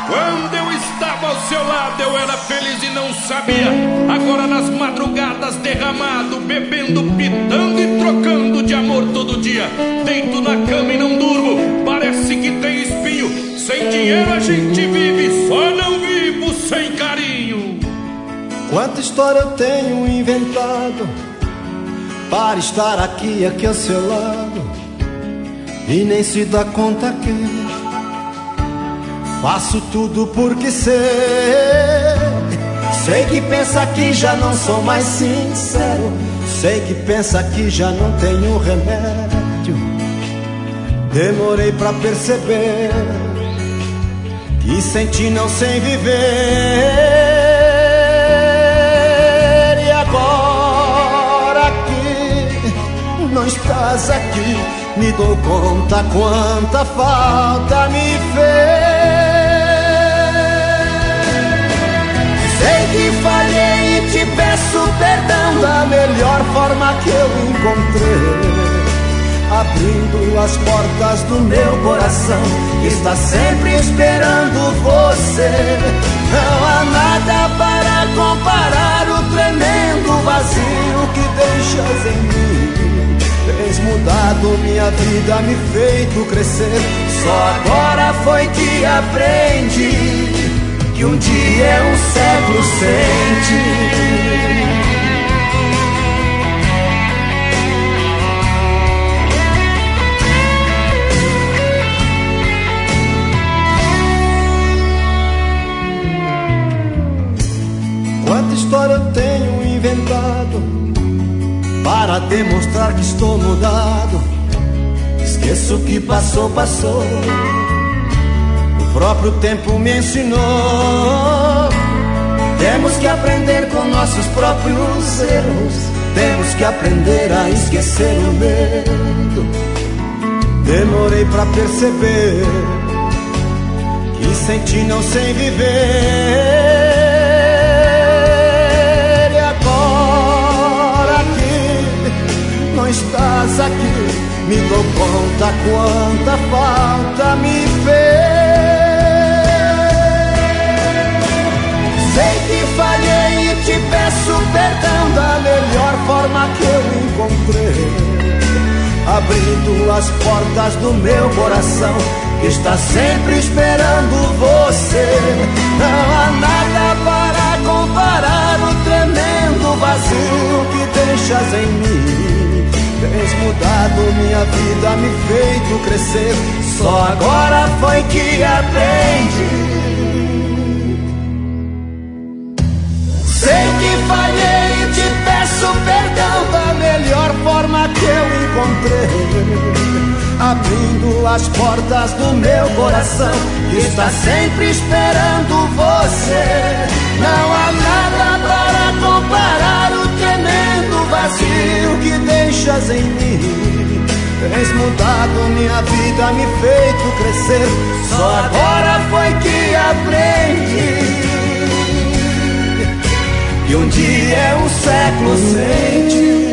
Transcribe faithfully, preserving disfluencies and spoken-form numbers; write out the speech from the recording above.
Quando eu estava ao seu lado eu era feliz e não sabia. Agora nas madrugadas derramado, bebendo, pitando e trocando de amor todo dia. Deito na cama e não durmo, parece que tem espinho. Sem dinheiro a gente vive, só não vivo sem carinho. Quanta história eu tenho inventado para estar aqui, aqui ao seu lado, e nem se dá conta que faço tudo porque sei. Sei que pensa que já não sou mais sincero. Sei que pensa que já não tenho remédio. Demorei pra perceber que sem ti não sei viver. E agora que não estás aqui, me dou conta quanta falta me fez. Sei que falhei e te peço perdão da melhor forma que eu encontrei, abrindo as portas do meu coração, que está sempre esperando você. Não há nada para comparar o tremendo vazio que deixas em mim. Tens mudado minha vida, me feito crescer. Só agora foi que aprendi que um dia é um século sem ti. Quanta história eu tenho inventado para demonstrar que estou mudado. Esqueço o que passou, passou. O próprio tempo me ensinou. Temos que aprender com nossos próprios erros. Temos que aprender a esquecer o medo. Demorei pra perceber que sem ti não sei viver. Não estás aqui, me dou conta quanta falta me fez. Sei que falhei e te peço perdão da melhor forma que eu encontrei, abrindo as portas do meu coração, que está sempre esperando você. Não há nada para comparar o tremendo vazio que deixas em mim. Tens mudado minha vida, me feito crescer. Só agora foi que aprendi. Sei que falhei e te peço perdão da melhor forma que eu encontrei, abrindo as portas do meu coração, que está sempre esperando você. Não há nada para comparar o tremendo vazio que deixas em mim. Tens mudado minha vida, me feito crescer. Só agora foi que aprendi que um dia é um século sem ti.